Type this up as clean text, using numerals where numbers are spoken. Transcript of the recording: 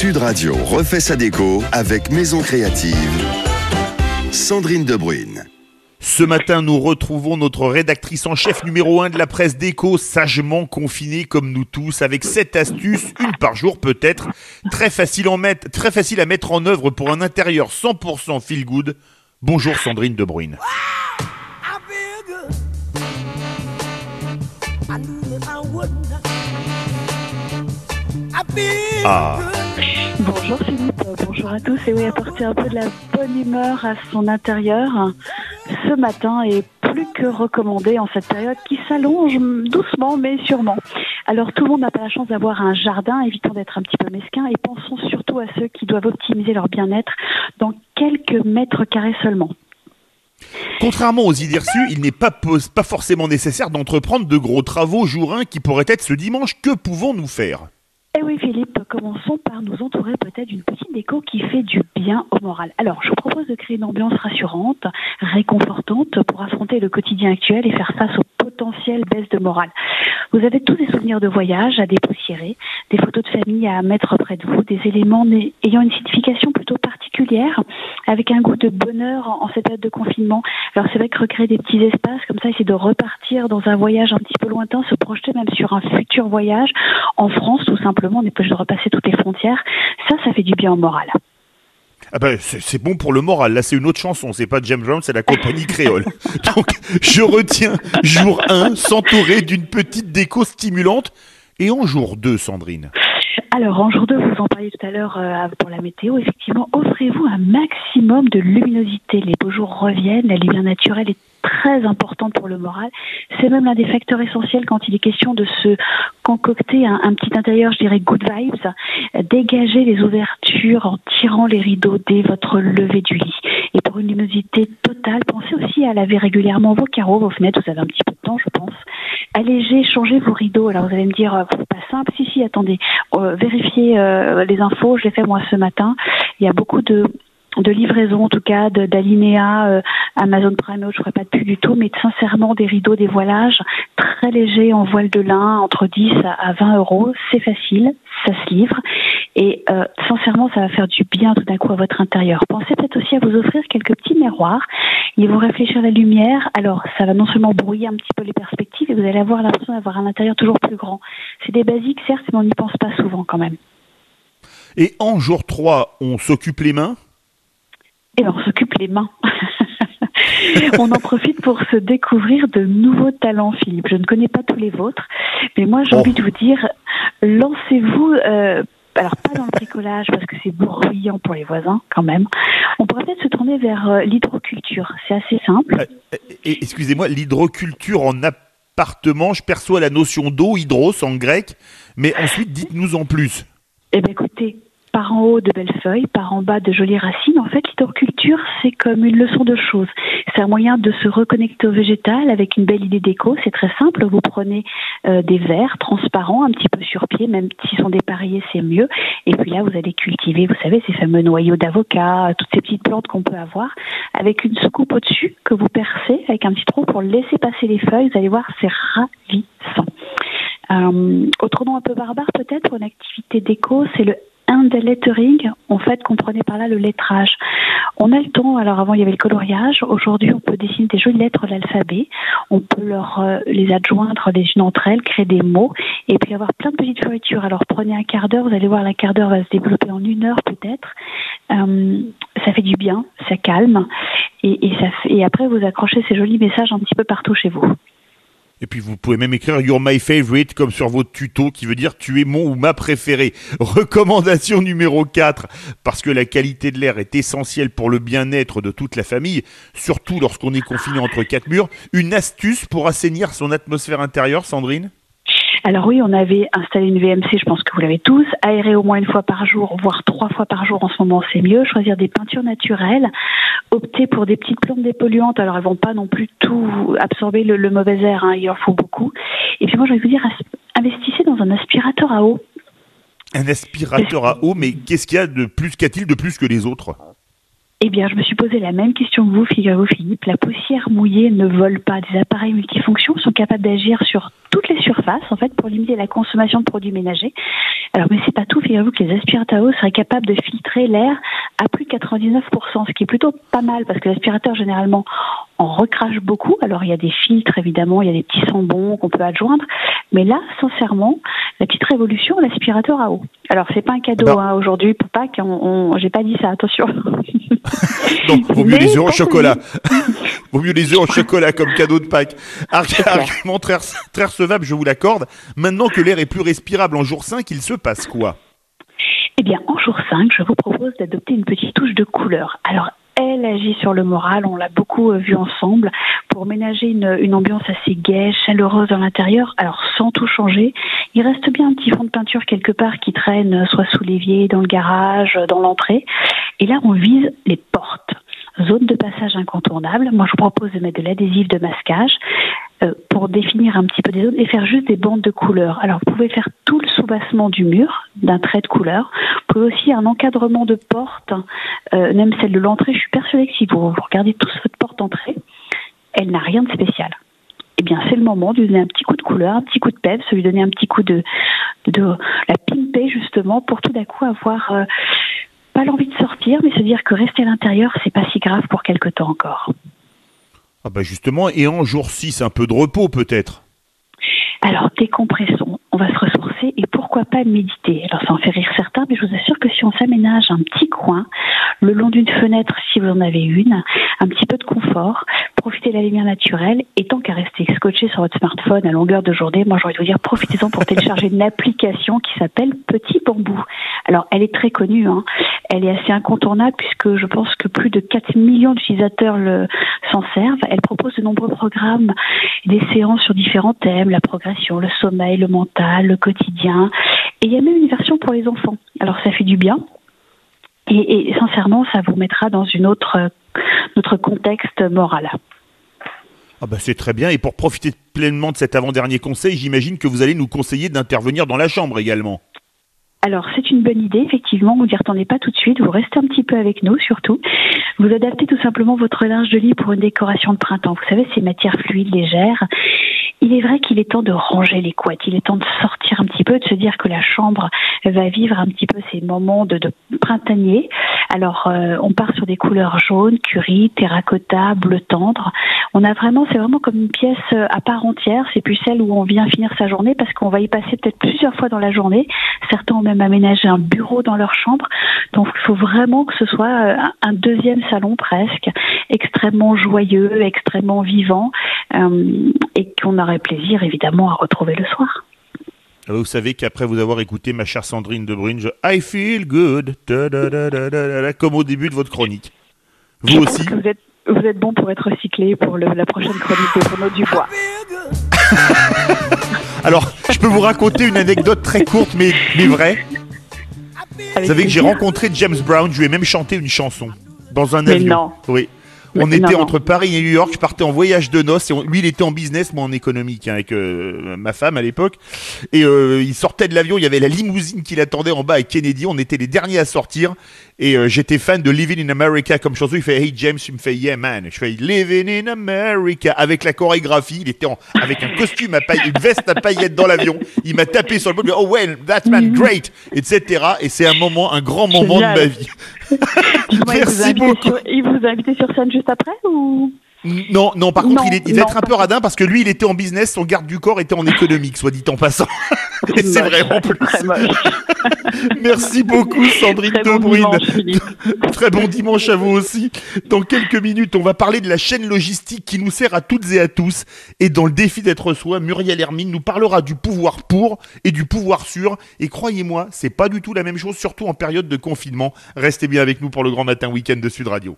Sud Radio refait sa déco avec Maison Créative. Sandrine Debruyne. Ce matin, nous retrouvons notre rédactrice en chef numéro 1 de la presse déco, sagement confinée comme nous tous, avec 7 astuces, une par jour peut-être, très facile à mettre en œuvre pour un intérieur 100% feel good. Bonjour Sandrine Debruyne. Bonjour Philippe, bonjour à tous. Et oui, apporter un peu de la bonne humeur à son intérieur ce matin est plus que recommandé en cette période qui s'allonge doucement mais sûrement. Alors tout le monde n'a pas la chance d'avoir un jardin, évitons d'être un petit peu mesquin et pensons surtout à ceux qui doivent optimiser leur bien-être dans quelques mètres carrés seulement. Contrairement aux idées reçues, il n'est pas forcément nécessaire d'entreprendre de gros travaux jour 1 qui pourraient être ce dimanche. Que pouvons-nous faire ? Eh oui Philippe, commençons par nous entourer peut-être d'une petite déco qui fait du bien au moral. Alors je vous propose de créer une ambiance rassurante, réconfortante pour affronter le quotidien actuel et faire face aux potentielles baisses de morale. Vous avez tous des souvenirs de voyage à dépoussiérer, des photos de famille à mettre près de vous, des éléments ayant une signification plutôt particulière, avec un goût de bonheur en cette période de confinement. Alors c'est vrai que recréer des petits espaces comme ça, essayer de repartir dans un voyage un petit peu lointain, se projeter même sur un futur voyage en France tout simplement, on n'est pas obligé de repasser toutes les frontières, ça fait du bien au moral. Ah ben, c'est bon pour le moral. Là, c'est une autre chanson. C'est pas James Brown, c'est la compagnie créole. Donc, je retiens jour 1, s'entourer d'une petite déco stimulante. Et en jour 2, Sandrine ? Alors, en jour 2, vous en parliez tout à l'heure pour la météo. Effectivement, offrez-vous un maximum de luminosité. Les beaux jours reviennent, la lumière naturelle est très importante pour le moral. C'est même l'un des facteurs essentiels quand il est question de se concocter un petit intérieur, je dirais good vibes. Dégagez les ouvertures en tirant les rideaux dès votre lever du lit. Et pour une luminosité totale, pensez aussi à laver régulièrement vos carreaux, vos fenêtres. Vous avez un petit peu de temps, je pense. Allégez, changez vos rideaux. Alors vous allez me dire, c'est pas simple. Si, attendez. Vérifiez les infos. Je l'ai fait moi ce matin. Il y a beaucoup de livraison, en tout cas, d'alinéas Amazon Prime, je ne ferai pas de pub du tout, mais sincèrement, des rideaux, des voilages très légers en voile de lin, entre 10 à 20 euros, c'est facile, ça se livre, et sincèrement, ça va faire du bien tout d'un coup à votre intérieur. Pensez peut-être aussi à vous offrir quelques petits miroirs, ils vont réfléchir à la lumière, alors ça va non seulement brouiller un petit peu les perspectives, et vous allez avoir l'impression d'avoir un intérieur toujours plus grand. C'est des basiques, certes, mais on n'y pense pas souvent quand même. Et en jour 3, on s'occupe les mains ? Et on s'occupe les mains. On en profite pour se découvrir de nouveaux talents, Philippe. Je ne connais pas tous les vôtres, mais moi j'ai envie de vous dire, lancez-vous, alors pas dans le bricolage parce que c'est bruyant pour les voisins quand même. On pourrait peut-être se tourner vers l'hydroculture, c'est assez simple. Excusez-moi, l'hydroculture en appartement, je perçois la notion d'eau, hydros en grec, mais ensuite dites-nous en plus. Eh bien écoutez, par en haut de belles feuilles, par en bas de jolies racines. En fait, l'hydroculture, c'est comme une leçon de choses. C'est un moyen de se reconnecter au végétal avec une belle idée d'éco. C'est très simple. Vous prenez des verres transparents, un petit peu sur pied, même s'ils sont dépareillés, c'est mieux. Et puis là, vous allez cultiver, vous savez, ces fameux noyaux d'avocat, toutes ces petites plantes qu'on peut avoir, avec une soucoupe au-dessus que vous percez avec un petit trou pour laisser passer les feuilles. Vous allez voir, c'est ravissant. Autre nom un peu barbare peut-être pour une activité d'éco, c'est le handlettering. En fait, comprenez par là le lettrage. On a le temps, alors avant il y avait le coloriage, aujourd'hui on peut dessiner des jolies lettres de l'alphabet, on peut les adjoindre les unes entre elles, créer des mots, et puis avoir plein de petites fioritures. Alors prenez un quart d'heure, vous allez voir, la quart d'heure va se développer en 1 heure peut-être. Ça fait du bien, ça calme, et après vous accrochez ces jolis messages un petit peu partout chez vous. Et puis vous pouvez même écrire « You're my favorite » comme sur votre tuto qui veut dire « Tu es mon ou ma préférée ». Recommandation numéro 4, parce que la qualité de l'air est essentielle pour le bien-être de toute la famille, surtout lorsqu'on est confiné entre 4 murs. Une astuce pour assainir son atmosphère intérieure, Sandrine ? Alors oui, on avait installé une VMC, je pense que vous l'avez tous, aérer au moins 1 fois par jour, voire 3 fois par jour en ce moment, c'est mieux. Choisir des peintures naturelles, opter pour des petites plantes dépolluantes, alors elles vont pas non plus tout absorber le mauvais air, il en faut beaucoup. Et puis moi, je vais vous dire, investissez dans un aspirateur à eau. Un aspirateur à eau, mais qu'est-il de plus que les autres ? Eh bien, je me suis posé la même question que vous, figurez-vous, Philippe. La poussière mouillée ne vole pas. Des appareils multifonctions sont capables d'agir sur toutes les surfaces, en fait, pour limiter la consommation de produits ménagers. Alors, mais c'est pas tout. Figurez-vous que les aspirateurs à eau seraient capables de filtrer l'air à plus de 99%, ce qui est plutôt pas mal, parce que l'aspirateur, généralement, en recrache beaucoup. Alors, il y a des filtres, évidemment, il y a des petits sambons qu'on peut adjoindre. Mais là, sincèrement, la petite révolution, l'aspirateur à eau. Alors, c'est pas un cadeau aujourd'hui pour Pâques. J'ai pas dit ça, attention. Donc, vaut mieux les œufs au chocolat. Vaut mieux les œufs au chocolat comme cadeau de Pâques. Argument très recevable, je vous l'accorde. Maintenant que l'air est plus respirable en jour 5, il se passe quoi ? Eh bien, en jour 5, je vous propose d'adopter une petite touche de couleur. Alors, elle agit sur le moral, on l'a beaucoup vu ensemble, pour ménager une ambiance assez gaie, chaleureuse dans l'intérieur. Alors, sans tout changer, il reste bien un petit fond de peinture quelque part qui traîne, soit sous l'évier, dans le garage, dans l'entrée. Et là, on vise les portes. Zone de passage incontournable. Moi, je vous propose de mettre de l'adhésif de masquage pour définir un petit peu des zones et faire juste des bandes de couleurs. Alors, vous pouvez faire tout le soubassement du mur d'un trait de couleur. Vous pouvez aussi un encadrement de porte, même celle de l'entrée. Je suis persuadée que si vous regardez tous votre porte d'entrée, elle n'a rien de spécial. Eh bien, c'est le moment de lui donner un petit coup de couleur, un petit coup de peps, de lui donner un petit coup de la pimper, justement, pour tout d'un coup avoir pas l'envie de sortir, mais se dire que rester à l'intérieur, c'est pas si grave pour quelque temps encore. Ah bah justement, et en jour 6, un peu de repos peut-être. Alors, décompressons, on va se ressourcer et pourquoi pas méditer. Alors, ça en fait rire certains, mais je vous assure que si on s'aménage un petit coin, le long d'une fenêtre, si vous en avez une, un petit peu de confort, profitez de la lumière naturelle, et tant qu'à rester scotché sur votre smartphone à longueur de journée, moi j'aurais dû vous dire, profitez-en pour télécharger une application qui s'appelle Petit Bambou. Alors, elle est très connue, elle est assez incontournable puisque je pense que plus de 4 millions d'utilisateurs s'en servent. Elle propose de nombreux programmes, des séances sur différents thèmes, la progression, le sommeil, le mental, le quotidien. Et il y a même une version pour les enfants. Alors ça fait du bien. Et sincèrement, ça vous mettra dans notre contexte moral. Ah bah c'est très bien. Et pour profiter pleinement de cet avant-dernier conseil, j'imagine que vous allez nous conseiller d'intervenir dans la chambre également. Alors, c'est une bonne idée, effectivement, vous n'y retournez pas tout de suite, vous restez un petit peu avec nous, surtout. Vous adaptez tout simplement votre linge de lit pour une décoration de printemps. Vous savez, ces matières fluides, légères. Il est vrai qu'il est temps de ranger les couettes, il est temps de sortir un petit peu, de se dire que la chambre va vivre un petit peu ces moments de printanier. Alors, on part sur des couleurs jaunes, curry, terracotta, bleu tendre. C'est vraiment comme une pièce à part entière. C'est plus celle où on vient finir sa journée parce qu'on va y passer peut-être plusieurs fois dans la journée. Certains ont même aménagé un bureau dans leur chambre. Donc, il faut vraiment que ce soit un deuxième salon presque, extrêmement joyeux, extrêmement vivant, et qu'on aurait plaisir évidemment à retrouver le soir. Vous savez qu'après vous avoir écouté ma chère Sandrine de Brune, I feel good, comme au début de votre chronique. Vous aussi. Vous êtes bon pour être recyclé pour la prochaine chronique de Bruno Dubois. Alors, je peux vous raconter une anecdote très courte mais vraie. Vous savez que j'ai rencontré James Brown, je lui ai même chanté une chanson dans un avion. Non. Oui. On était entre Paris et New York, je partais en voyage de noces, et lui il était en business, moi en économique, avec ma femme à l'époque, et il sortait de l'avion, il y avait la limousine qui l'attendait en bas à Kennedy, on était les derniers à sortir, et j'étais fan de Living in America comme chanson, il fait Hey James, il me fait Yeah man, je fais Living in America, avec la chorégraphie, il était avec un costume une veste à paillettes dans l'avion, il m'a tapé sur le dos, oh well, that man, great, etc. Et c'est un grand moment de ma vie. Merci beaucoup. Il vous a invité sur scène juste après ou... Non, par contre, il devait être un peu radin parce que lui, il était en business, son garde du corps était en économique, soit dit en passant. Et c'est vrai en plus. Très moche. Merci beaucoup, Sandrine de Brune. Très bon dimanche à vous aussi. Dans quelques minutes, on va parler de la chaîne logistique qui nous sert à toutes et à tous. Et dans le défi d'être soi, Muriel Hermine nous parlera du pouvoir pour et du pouvoir sur. Et croyez-moi, c'est pas du tout la même chose, surtout en période de confinement. Restez bien avec nous pour le Grand Matin Week-end de Sud Radio.